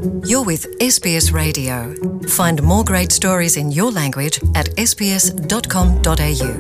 You're with SBS Radio. Find more great stories in your language at sbs.com.au.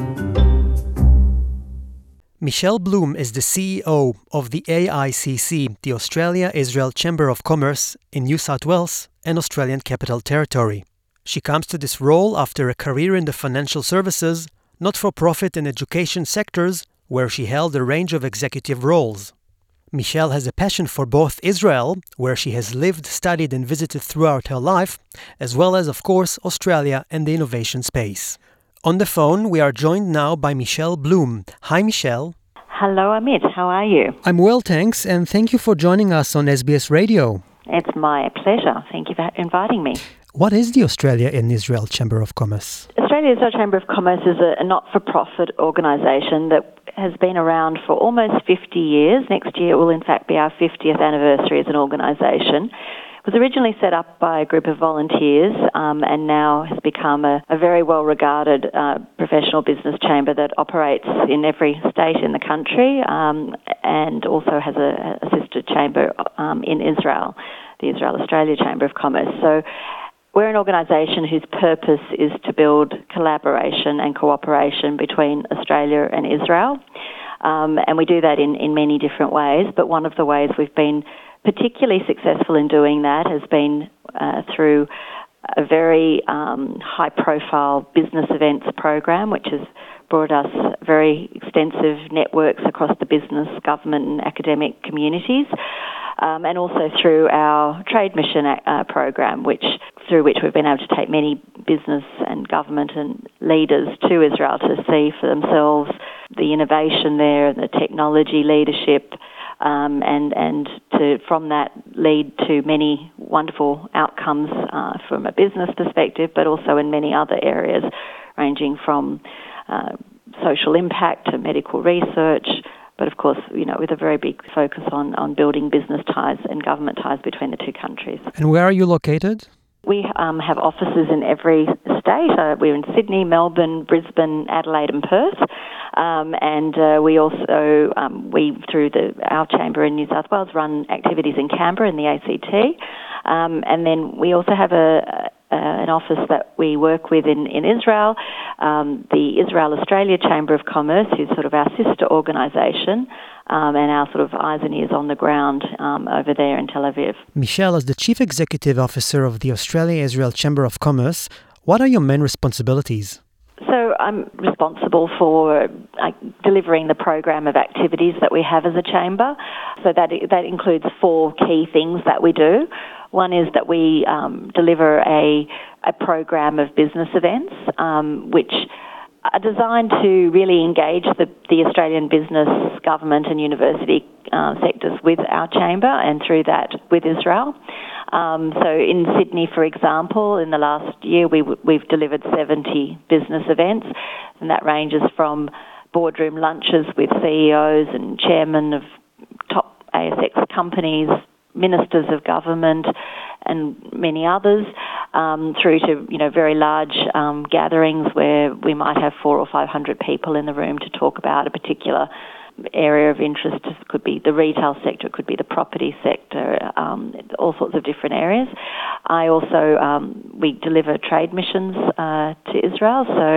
Michelle Bloom is the CEO of the AICC, the Australia-Israel Chamber of Commerce in New South Wales and Australian Capital Territory. She comes to this role after a career in the financial services, not-for-profit and education sectors, where she held a range of executive roles. Michelle has a passion for both Israel, where she has lived, studied and visited throughout her life, as well as, of course, Australia and the innovation space. On the phone, we are joined now by Michelle Bloom. Hi, Michelle. Hello, Amit. How are you? I'm well, thanks, and thank you for joining us on SBS Radio. It's my pleasure. Thank you for inviting me. What is the Australia and Israel Chamber of Commerce? Australia-Israel Chamber of Commerce is a not-for-profit organisation that has been around for almost 50 years. Next year will in fact be our 50th anniversary as an organisation. It was originally set up by a group of volunteers and now has become a very well-regarded professional business chamber that operates in every state in the country and also has a sister chamber in Israel, the Israel-Australia Chamber of Commerce. So we're an organisation whose purpose is to build collaboration and cooperation between Australia and Israel. And we do that in many different ways, but one of the ways we've been particularly successful in doing that has been through a very high-profile business events program, which has brought us very extensive networks across the business, government and academic communities. And also through our trade mission program, through which we've been able to take many business and government and leaders to Israel to see for themselves the innovation there and the technology leadership, and to from that lead to many wonderful outcomes from a business perspective, but also in many other areas, ranging from social impact to medical research. But of course, with a very big focus on building business ties and government ties between the two countries. And where are you located? We have offices in every state. We're in Sydney, Melbourne, Brisbane, Adelaide and Perth. And we also, through our chamber in New South Wales, run activities in Canberra in the ACT. And then we also have an office that we work with in Israel, the Israel-Australia Chamber of Commerce, who's sort of our sister organisation, and our sort of eyes and ears on the ground over there in Tel Aviv. Michelle, as the Chief Executive Officer of the Australia-Israel Chamber of Commerce, what are your main responsibilities? So I'm responsible for delivering the program of activities that we have as a chamber. So that includes 4 key things that we do. One is that we deliver a program of business events, which are designed to really engage the Australian business, government and university sectors with our chamber and through that with Israel. So in Sydney, for example, in the last year we've delivered 70 business events, and that ranges from boardroom lunches with CEOs and chairmen of top ASX companies, ministers of government and many others, through to very large gatherings where we might have 400 or 500 people in the room to talk about a particular area of interest. It could be the retail sector, it could be the property sector, all sorts of different areas. I also, we deliver trade missions to Israel. So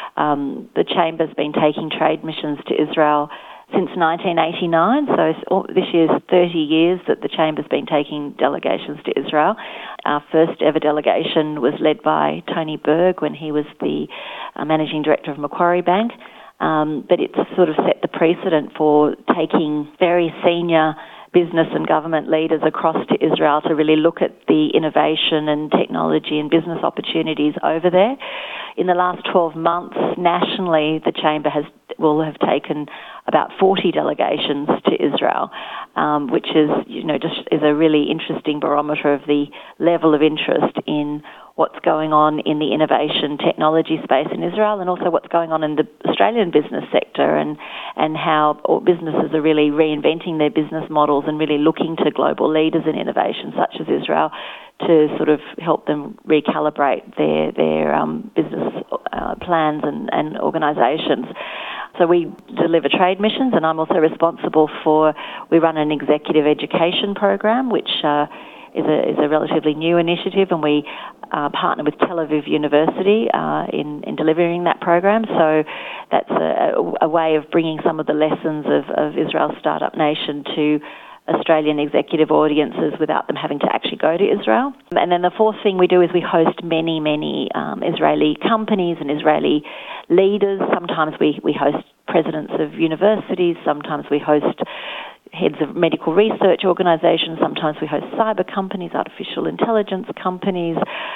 the Chamber's been taking trade missions to Israel since 1989, so this year's 30 years that the Chamber's been taking delegations to Israel. Our first ever delegation was led by Tony Berg when he was the Managing Director of Macquarie Bank, but it's sort of set the precedent for taking very senior business and government leaders across to Israel to really look at the innovation and technology and business opportunities over there. In the last 12 months, nationally, the Chamber will have taken about 40 delegations to Israel, which is, just is a really interesting barometer of the level of interest in what's going on in the innovation technology space in Israel, and also what's going on in the Australian business sector, and how businesses are really reinventing their business models and really looking to global leaders in innovation such as Israel to sort of help them recalibrate their business plans and organisations. So we deliver trade missions, and I'm also responsible we run an executive education program, which is a relatively new initiative, and we partner with Tel Aviv University in delivering that program. So that's a way of bringing some of the lessons of Israel's Startup Nation to Australian executive audiences without them having to actually go to Israel. And then the fourth thing we do is we host many Israeli companies and Israeli leaders. Sometimes we host presidents of universities, sometimes we host heads of medical research organisations, sometimes we host cyber companies, artificial intelligence companies,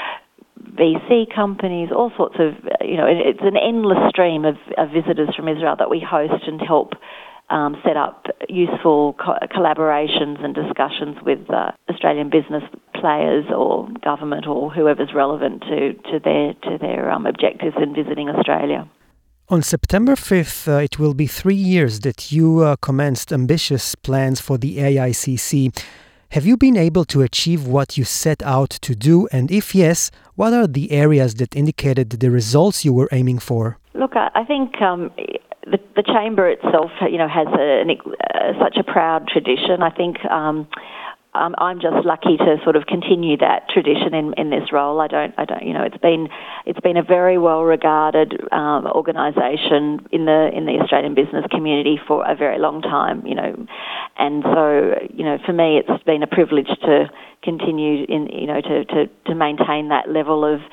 VC companies, all sorts of, it's an endless stream of visitors from Israel that we host and help set up useful collaborations and discussions with Australian business players or government or whoever's relevant to their objectives in visiting Australia. On September 5th, it will be 3 years that you commenced ambitious plans for the AICC. Have you been able to achieve what you set out to do? And if yes, what are the areas that indicated the results you were aiming for? Look, I think the Chamber itself, has such a proud tradition. I think I'm just lucky to sort of continue that tradition in this role. I don't. It's been a very well regarded organisation in the Australian business community for a very long time. And so for me, it's been a privilege to continue to maintain that level of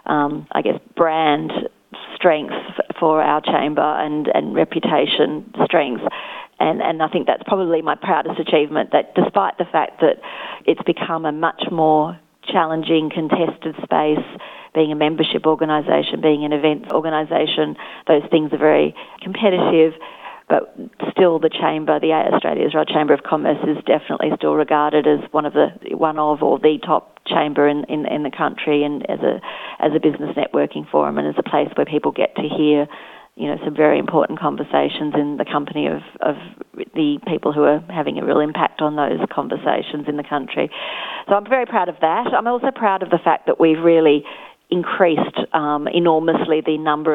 brand strength for our chamber and reputation strength. And I think that's probably my proudest achievement, that despite the fact that it's become a much more challenging, contested space, being a membership organisation, being an events organisation, those things are very competitive, but still the Chamber, the Australia-Israel Chamber of Commerce, is definitely still regarded as one of or the top chamber in the country, and as a business networking forum, and as a place where people get to hear some very important conversations in the company of the people who are having a real impact on those conversations in the country. So I'm very proud of that. I'm also proud of the fact that we've really increased enormously the number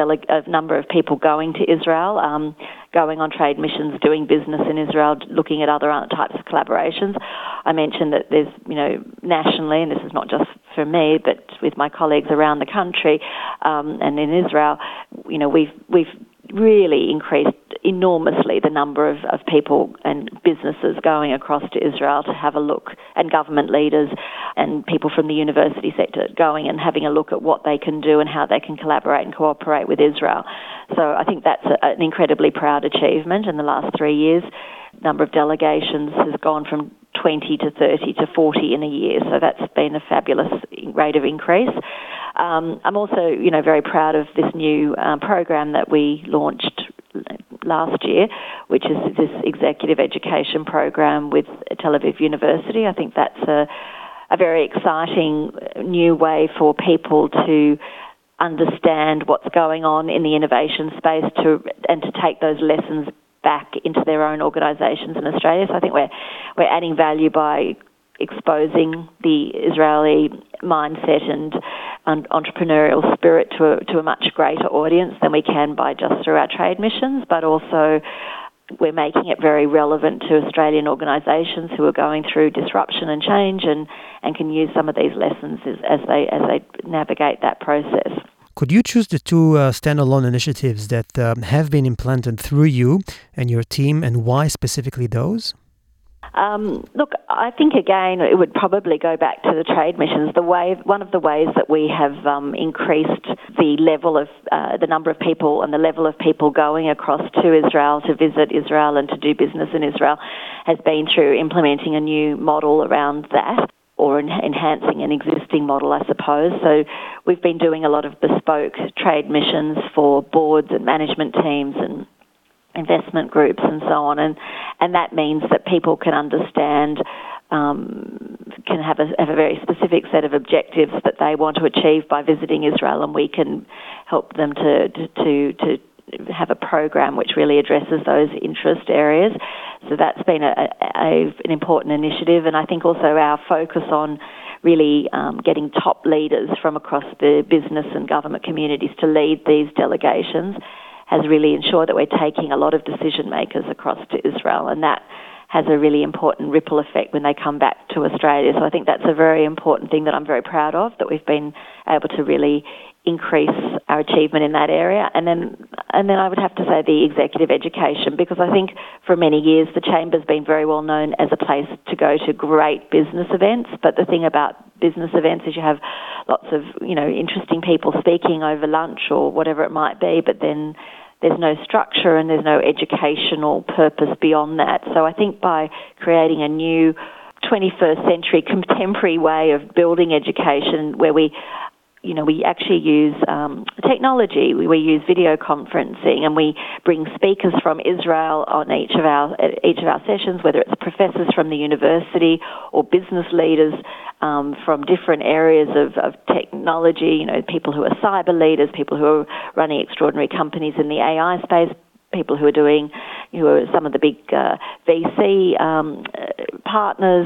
of people going to Israel, going on trade missions, doing business in Israel, looking at other types of collaborations. I mentioned that there's, nationally, and this is not just for me, but with my colleagues around the country and in Israel, we've really increased enormously the number of people and businesses going across to Israel to have a look, and government leaders and people from the university sector going and having a look at what they can do and how they can collaborate and cooperate with Israel. So I think that's an incredibly proud achievement in the last 3 years. The number of delegations has gone from 20 to 30 to 40 in a year, so that's been a fabulous rate of increase. I'm also, very proud of this new program that we launched last year, which is this executive education program with Tel Aviv University. I think that's a very exciting new way for people to understand what's going on in the innovation space and to take those lessons back into their own organisations in Australia. So I think we're adding value by exposing the Israeli mindset and entrepreneurial spirit to a much greater audience than we can by just through our trade missions, but also we're making it very relevant to Australian organisations who are going through disruption and change and can use some of these lessons as they navigate that process. Could you choose the two standalone initiatives that have been implemented through you and your team, and why specifically those? Look, I think again it would probably go back to the trade missions. One of the ways that we have increased the level of the number of people and the level of people going across to Israel to visit Israel and to do business in Israel has been through implementing a new model around that, or enhancing an existing model, I suppose. So we've been doing a lot of bespoke trade missions for boards and management teams and investment groups and so on, and that means that people can understand, can have a very specific set of objectives that they want to achieve by visiting Israel, and we can help them to have a program which really addresses those interest areas. So that's been an important initiative, and I think also our focus on really getting top leaders from across the business and government communities to lead these delegations has really ensured that we're taking a lot of decision makers across to Israel, and that has a really important ripple effect when they come back to Australia. So I think that's a very important thing that I'm very proud of, that we've been able to really increase our achievement in that area. And then I would have to say the executive education, because I think for many years the Chamber's been very well known as a place to go to great business events. But the thing about business events is you have lots of, interesting people speaking over lunch or whatever it might be, but then there's no structure and there's no educational purpose beyond that. So I think by creating a new 21st century contemporary way of building education where we actually use technology. We use video conferencing, and we bring speakers from Israel on each of our sessions, whether it's professors from the university or business leaders from different areas of technology. People who are cyber leaders, people who are running extraordinary companies in the AI space, people who are some of the big VC partners.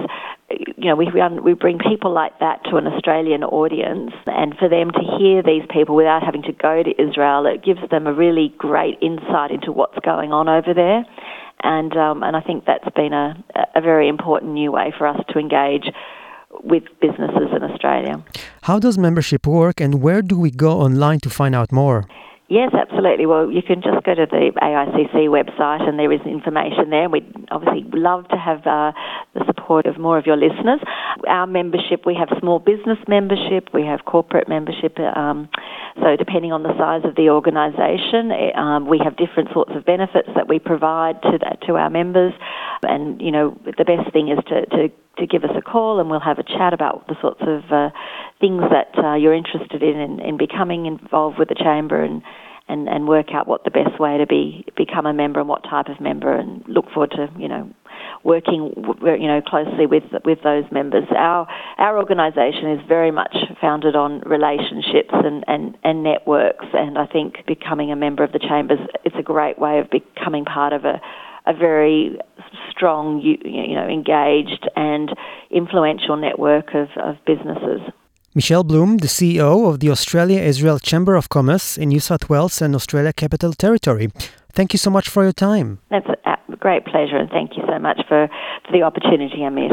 We bring people like that to an Australian audience, and for them to hear these people without having to go to Israel, it gives them a really great insight into what's going on over there. And I think that's been a very important new way for us to engage with businesses in Australia. How does membership work, and where do we go online to find out more? Yes, absolutely. Well, you can just go to the AICC website and there is information there. We'd obviously love to have the support of more of your listeners. Our membership, we have small business membership, we have corporate membership. So depending on the size of the organisation, we have different sorts of benefits that we provide to our members. And, the best thing is to give us a call and we'll have a chat about the sorts of things that you're interested in becoming involved with the Chamber and work out what the best way to become a member and what type of member, and look forward to, working, closely with those members. Our organisation is very much founded on relationships and networks, and I think becoming a member of the Chambers, it's a great way of becoming part of a very strong, engaged and influential network of businesses. Michelle Bloom, the CEO of the Australia-Israel Chamber of Commerce in New South Wales and Australia Capital Territory. Thank you so much for your time. That's a great pleasure, and thank you so much for the opportunity, Amit.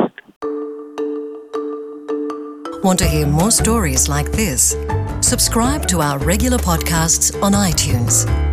Want to hear more stories like this? Subscribe to our regular podcasts on iTunes.